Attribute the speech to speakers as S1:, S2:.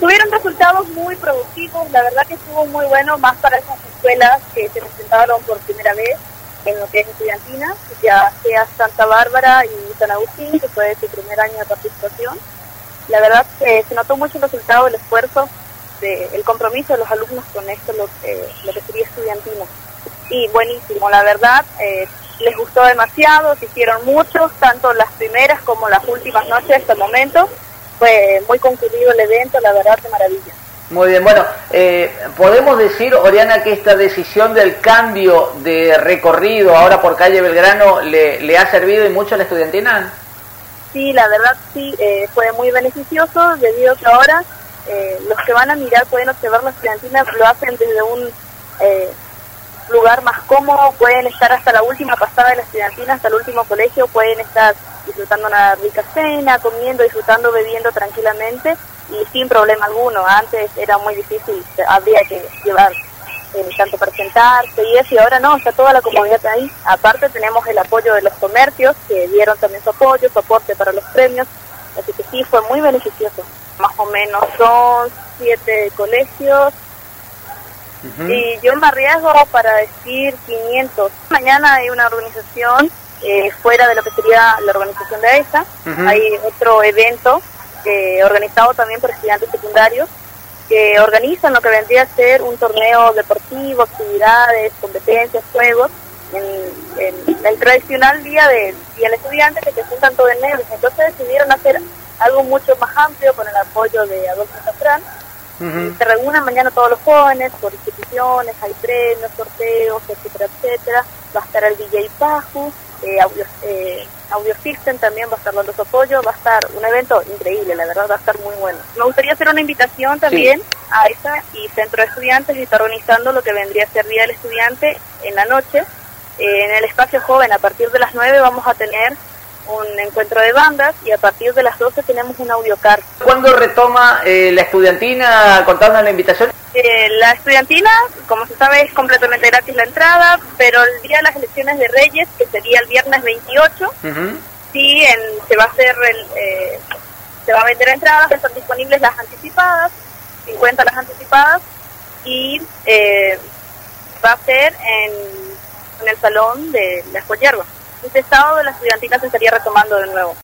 S1: Tuvieron resultados muy productivos, la verdad que estuvo muy bueno, más para esas escuelas que se presentaron por primera vez en lo que es estudiantina, ya sea Santa Bárbara y San Agustín, que fue su primer año de participación. La verdad que se notó mucho el resultado, el esfuerzo, el compromiso de los alumnos con esto, lo que sería estudiantina. Y buenísimo, la verdad, les gustó demasiado, se hicieron muchos, tanto las primeras como las últimas noches hasta el momento. Fue muy concurrido el evento, la verdad, de maravilla.
S2: Muy bien, bueno, ¿podemos decir, Oriana, que esta decisión del cambio de recorrido ahora por calle Belgrano le ha servido y mucho a la estudiantina?
S1: Sí, la verdad sí, fue muy beneficioso, debido a que ahora los que van a mirar pueden observar la estudiantina, lo hacen desde un lugar más cómodo, pueden estar hasta la última pasada de la estudiantina, hasta el último colegio, pueden estar disfrutando una rica cena, comiendo, disfrutando, bebiendo tranquilamente y sin problema alguno. Antes era muy difícil, habría que llevar tanto para sentarse y eso, y ahora no, está toda la comodidad ahí. Aparte tenemos el apoyo de los comercios que dieron también su apoyo, su aporte para los premios, así que sí, fue muy beneficioso. Más o menos son 7 colegios. Y yo me arriesgo para decir 500. Mañana hay una organización fuera de lo que sería la organización de esa. Hay otro evento organizado también por estudiantes secundarios que organizan lo que vendría a ser un torneo deportivo, actividades, competencias, juegos, en el tradicional día del estudiante que se juntan todo en negro. Entonces decidieron hacer algo mucho más amplio con el apoyo de Adolfo Safrán. Se reúnen mañana todos los jóvenes por instituciones, hay premios, sorteos, etcétera, etcétera. Va a estar el DJ Paju, Audio System también va a estar dando su apoyo. Va a estar un evento increíble, la verdad, va a estar muy bueno. Me gustaría hacer una invitación también a esa y Centro de Estudiantes, que está organizando lo que vendría a ser Día del Estudiante en la noche. En el espacio joven, a partir de las 9 vamos a tener un encuentro de bandas y a partir de las 12 tenemos un audiocar.
S2: ¿Cuándo retoma la estudiantina? Contando la invitación.
S1: La estudiantina, como se sabe, es completamente gratis la entrada, pero el día de las elecciones de Reyes, que sería el viernes 28, sí, se va a hacer se va a vender entradas, están disponibles las anticipadas, 50 las anticipadas, y va a ser en el salón de la Escuela Yerba. Este sábado la estudiantina se estaría retomando de nuevo.